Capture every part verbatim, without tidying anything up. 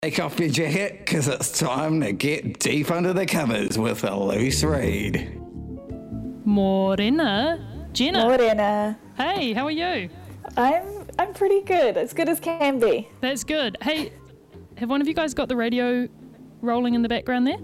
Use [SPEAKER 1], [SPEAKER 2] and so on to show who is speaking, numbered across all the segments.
[SPEAKER 1] Take off your jacket, because it's time to get deep under the covers with a loose read.
[SPEAKER 2] Morena. Jenna.
[SPEAKER 3] Morena.
[SPEAKER 2] Hey, how are you?
[SPEAKER 3] I'm I'm pretty good. As good as can be.
[SPEAKER 2] That's good. Hey, have one of you guys got the radio rolling in the background there?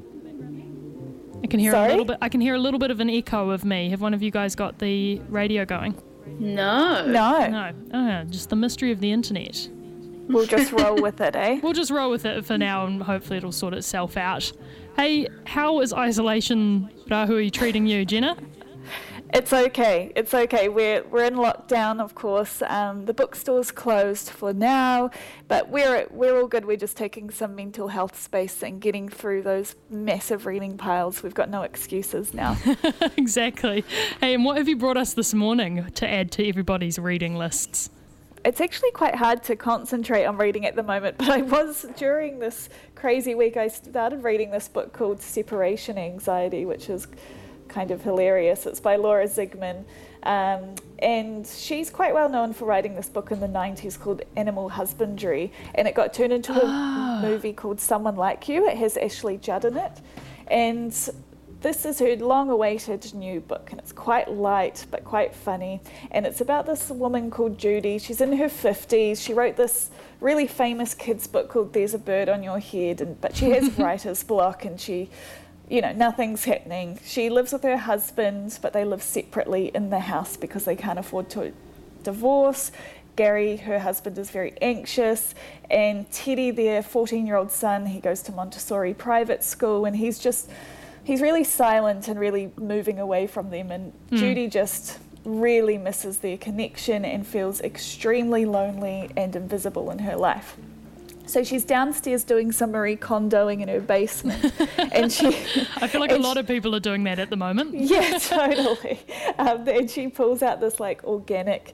[SPEAKER 2] I can hear
[SPEAKER 3] Sorry?
[SPEAKER 2] a little bit. I can hear a little bit of an echo of me. Have one of you guys got the radio going?
[SPEAKER 4] No.
[SPEAKER 3] No.
[SPEAKER 2] No. Oh, just the mystery of the internet.
[SPEAKER 3] We'll just roll with it, eh?
[SPEAKER 2] We'll just roll with it for now, and hopefully it'll sort itself out. Hey, how is isolation Rahui treating you, Jenna?
[SPEAKER 3] It's okay. It's okay. We're we're in lockdown, of course. Um, the bookstore's closed for now, but we're we're all good. We're just taking some mental health space and getting through those massive reading piles. We've got no excuses now.
[SPEAKER 2] Exactly. Hey, and what have you brought us this morning to add to everybody's reading lists?
[SPEAKER 3] It's actually quite hard to concentrate on reading at the moment, but I was, during this crazy week, I started reading this book called Separation Anxiety, which is kind of hilarious. It's by Laura Zigman, um, and she's quite well known for writing this book in the nineties called Animal Husbandry, and it got turned into a movie called Someone Like You. It has Ashley Judd in it, and this is her long-awaited new book, and it's quite light but quite funny, and it's about this woman called Judy. She's in her fifties. She wrote this really famous kids book called There's a Bird on Your Head, and but she has writer's block, and she, you know, nothing's happening. She lives with her husband, but they live separately in the house because they can't afford to divorce. Gary, her husband, is very anxious, and Teddy, their fourteen-year-old son, he goes to Montessori private school, and he's just He's really silent and really moving away from them, and mm. Judy just really misses their connection and feels extremely lonely and invisible in her life. So she's downstairs doing some Marie Kondoing in her basement, and she.
[SPEAKER 2] I feel like a lot she, of people are doing that at the moment.
[SPEAKER 3] Yeah, totally. Um, and she pulls out this like organic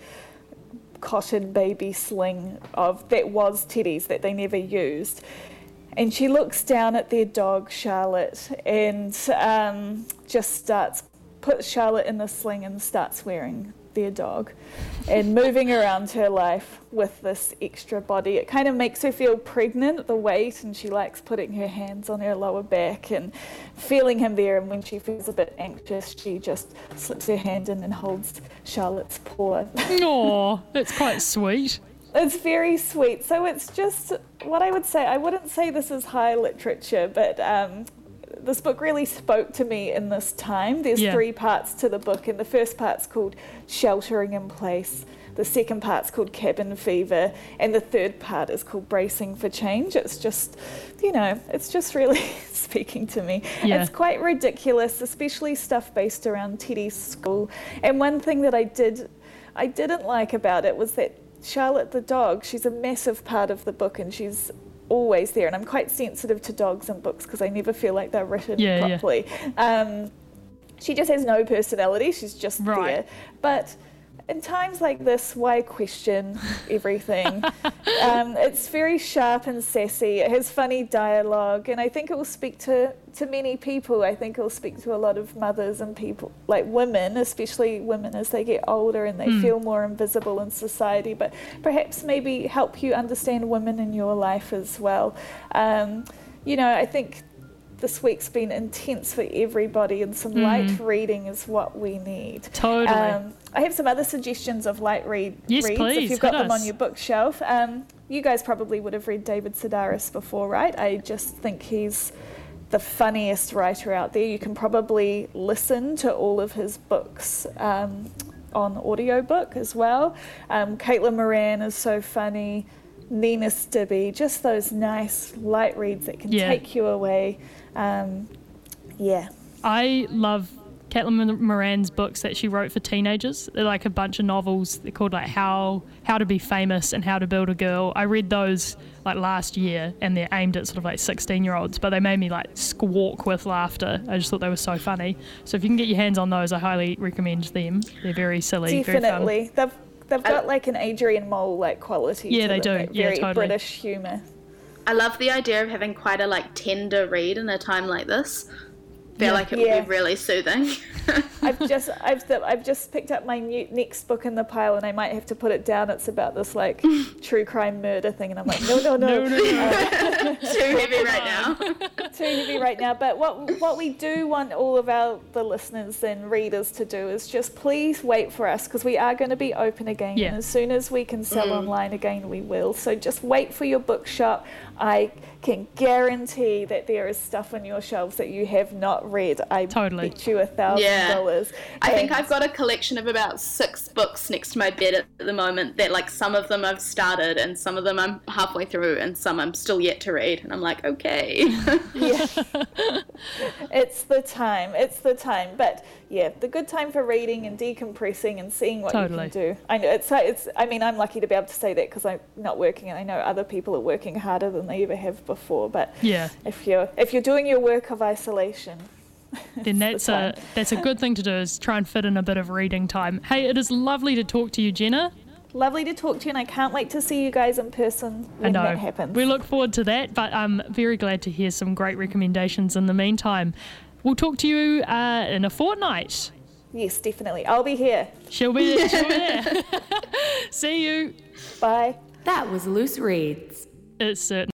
[SPEAKER 3] cotton baby sling of that was Teddy's that they never used. And she looks down at their dog, Charlotte, and um, just starts, puts Charlotte in the sling and starts wearing their dog and moving around her life with this extra body. It kind of makes her feel pregnant, the weight, and she likes putting her hands on her lower back and feeling him there. And when she feels a bit anxious, she just slips her hand in and holds Charlotte's paw.
[SPEAKER 2] Aw, that's quite sweet.
[SPEAKER 3] It's very sweet. So it's just what I would say. I wouldn't say this is high literature, but um, this book really spoke to me in this time. There's yeah. three parts to the book, and the first part's called Sheltering in Place. The second part's called Cabin Fever, and the third part is called Bracing for Change. It's just, you know, it's just really speaking to me. Yeah. It's quite ridiculous, especially stuff based around Teddy's school. And one thing that I did, I didn't like about it was that Charlotte the dog, she's a massive part of the book, and she's always there, and I'm quite sensitive to dogs in books because I never feel like they're written yeah, properly. Yeah. Um, she just has no personality, she's just right. there. But in times like this, why question everything? um, it's very sharp and sassy, it has funny dialogue, and I think it will speak to, to many people. I think it will speak to a lot of mothers and people, like women, especially women as they get older and they mm. feel more invisible in society, but perhaps maybe help you understand women in your life as well. Um, you know, I think this week's been intense for everybody, and some mm. light reading is what we need.
[SPEAKER 2] Totally.
[SPEAKER 3] Um, I have some other suggestions of light read
[SPEAKER 2] yes,
[SPEAKER 3] reads
[SPEAKER 2] please,
[SPEAKER 3] if you've got them
[SPEAKER 2] us.
[SPEAKER 3] on your bookshelf. Um, you guys probably would have read David Sedaris before, right? I just think he's the funniest writer out there. You can probably listen to all of his books um, on audiobook as well. Um, Caitlin Moran is so funny. Nina Stibbe, just those nice light reads that can yeah. take you away. Um, yeah.
[SPEAKER 2] I love Caitlin Moran's books that she wrote for teenagers. They're like a bunch of novels. They're called like How How to Be Famous and How to Build a Girl. I read those like last year, and they're aimed at sort of like sixteen-year-olds, but they made me like squawk with laughter. I just thought they were so funny. So if you can get your hands on those, I highly recommend them. They're very silly,
[SPEAKER 3] Definitely.
[SPEAKER 2] very fun.
[SPEAKER 3] They've they've got like an Adrian Mole like quality.
[SPEAKER 2] Yeah,
[SPEAKER 3] to
[SPEAKER 2] they
[SPEAKER 3] them,
[SPEAKER 2] do.
[SPEAKER 3] like
[SPEAKER 2] Yeah,
[SPEAKER 3] very
[SPEAKER 2] totally.
[SPEAKER 3] British humour.
[SPEAKER 4] I love the idea of having quite a like tender read in a time like this. feel
[SPEAKER 2] Yeah.
[SPEAKER 4] like it would
[SPEAKER 3] Yeah.
[SPEAKER 4] be really soothing.
[SPEAKER 3] I've just I've I've just picked up my new, next book in the pile, and I might have to put it down. It's about this like true crime murder thing, and I'm like, no, no, no,
[SPEAKER 2] No, no, no.
[SPEAKER 3] Uh,
[SPEAKER 4] Too heavy right now.
[SPEAKER 3] too heavy right now. But what what we do want all of our the listeners and readers to do is just please wait for us, because we are going to be open again,
[SPEAKER 2] Yeah.
[SPEAKER 3] and as soon as we can sell online again, we will. So just wait for your bookshop. I can guarantee that there is stuff on your shelves that you have not read. I
[SPEAKER 2] Totally.
[SPEAKER 3] bet you a thousand
[SPEAKER 4] Yeah.
[SPEAKER 3] dollars.
[SPEAKER 4] I think
[SPEAKER 3] And-
[SPEAKER 4] I've got a collection of about six books next to my bed at the moment that, like, some of them I've started and some of them I'm halfway through and some I'm still yet to read. And I'm like, okay.
[SPEAKER 3] Yeah. It's the time. It's the time. But yeah, the good time for reading and decompressing and seeing what
[SPEAKER 2] Totally.
[SPEAKER 3] you can do. I know it's it's I mean, I'm lucky to be able to say that because I'm not working, and I know other people are working harder than they ever have before. But
[SPEAKER 2] Yeah.
[SPEAKER 3] if you're if you're doing your work of isolation,
[SPEAKER 2] Then that's
[SPEAKER 3] the
[SPEAKER 2] a
[SPEAKER 3] time.
[SPEAKER 2] that's a good thing to do, is try and fit in a bit of reading time. Hey, it is lovely to talk to you, Jenna.
[SPEAKER 3] Lovely to talk to you, and I can't wait to see you guys in person
[SPEAKER 2] I
[SPEAKER 3] when
[SPEAKER 2] know.
[SPEAKER 3] that happens.
[SPEAKER 2] We look forward to that, but I'm very glad to hear some great recommendations in the meantime. We'll talk to you uh, in a fortnight.
[SPEAKER 3] Yes, definitely. I'll be here.
[SPEAKER 2] She'll be there. She'll be there. See you.
[SPEAKER 3] Bye.
[SPEAKER 5] That was Loose Reads.
[SPEAKER 2] It's certain.